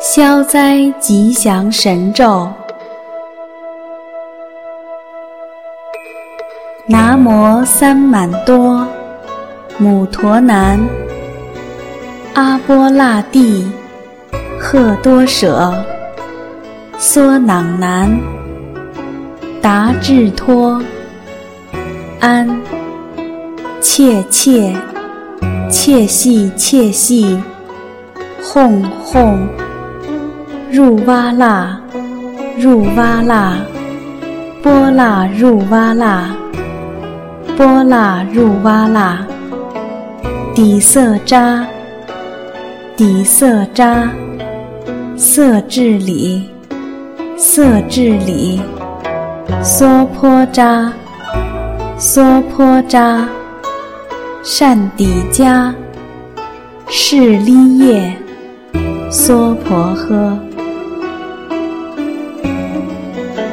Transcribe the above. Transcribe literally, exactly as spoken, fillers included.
消灾吉祥神咒：南无三满多母陀南阿波那帝贺多舍梭囊南达智托安切切切细切细哄哄入哇啦入哇啦波啦入哇啦波啦入哇啦底色扎底色扎色智理色智理娑婆扎娑婆扎善底迦释利叶娑婆诃。